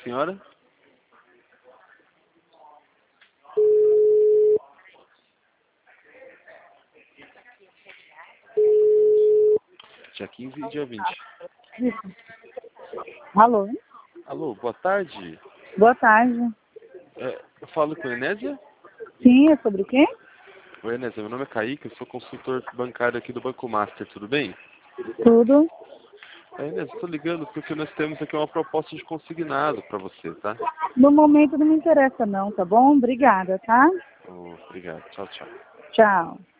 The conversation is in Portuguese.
senhora? Dia 15 e dia 20. Isso. Alô? Alô, boa tarde. Boa tarde. Eu falo com a Enésia? Sim, é sobre o quê? Oi, Enésia, meu nome é Kaique, eu sou consultor bancário aqui do Banco Master, tudo bem? Tudo. Enésia, estou ligando porque nós temos aqui uma proposta de consignado para você, tá? No momento não me interessa não, tá bom? Obrigada, tá? Obrigado, tchau, tchau. Tchau.